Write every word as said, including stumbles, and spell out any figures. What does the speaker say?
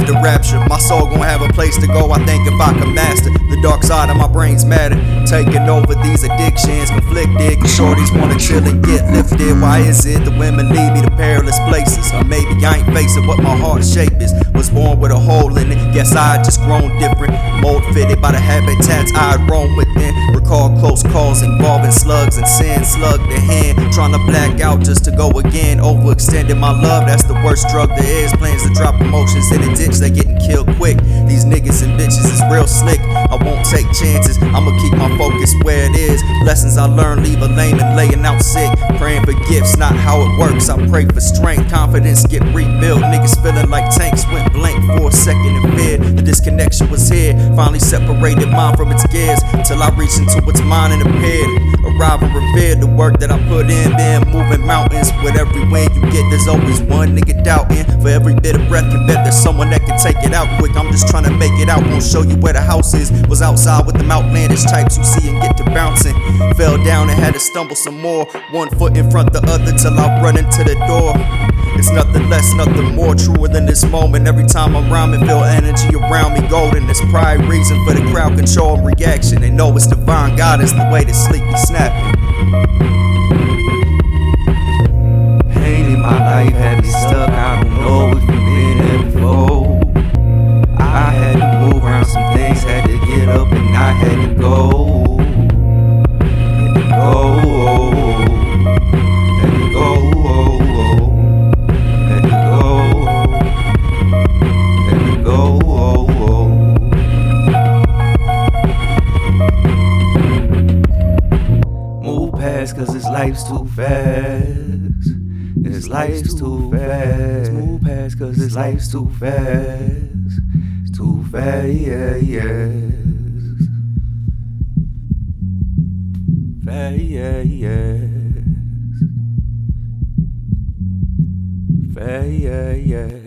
under rapture. My soul gon' have a place to go, I think, if I can master the dark side of my brain's matter. Taking over these addictions, conflicted, cause shorties wanna chill and get lifted. Why is it the women lead me to perilous places? Or maybe I ain't facing what my heart's shape is. Was born with a hole in it, guess I just grown different. Mold fitted by the habitats I roam within. Recall close calls involving slugs and sin. Slug the hand, trying to black out just to go again. Overextending my love, that's the worst drug there is. Plans to drop emotions in a ditch, they getting killed quick. These niggas and bitches is real slick. I won't take chances, I'ma keep my focus where it is. Lessons I learned leave a lame and laying out sick. Praying for gifts, not how it works. I pray for strength, confidence get rebuilt. Niggas feeling like tanks went blank for a second and feared the disconnection was here. Finally separated mine from its gears till I reached into its mind and appeared. Arrive and revered the work that I put in. Been moving mountains. With every win you get, there's always one nigga doubting. For every bit of breath you bet there's someone that can take it out quick. I'm just trying to make it out, won't show you where the house is. Was outside with them outlandish types you see and get to bouncing. Fell down and had to stumble some more. One foot in front the other till I run into the door. It's nothing less, nothing more truer than this moment. Every time I'm rhyming, feel energy around me golden. It's pride, reason for the crowd control and reaction. They know it's divine God is the way to sleep be snapping. Pain in my life had me stuck, I don't know if you've been there before. I had to move around some things, had to get up and I had to go. Had to go, had to go. Cause this life's too fast. This life's too fast. Move past cause this life's too fast. It's too fast, yeah, yes. Fast, yeah, yes. Fast, yeah, yes.